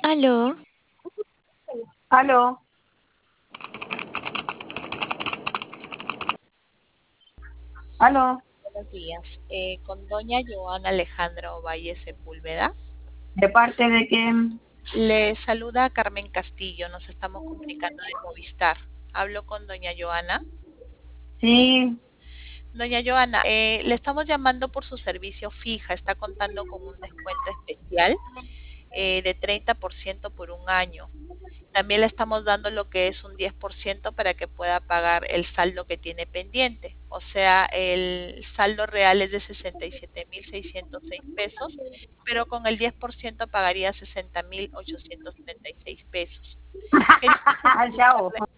Aló, Aló, aló, Buenos días. Con doña Joana Alejandra Ovalle Sepúlveda. ¿de parte de quién? Le saluda Carmen Castillo. Nos estamos comunicando de Movistar. Hablo con doña Joana. Sí, Doña Joana, le estamos llamando por su servicio fija. Está contando con un descuento especial de 30% por un año. También le estamos dando lo que es un 10% para que pueda pagar el saldo que tiene pendiente. O sea, el saldo real es de 67.606 pesos, pero con el 10% pagaría 60.836 pesos. Quería chao. consultarle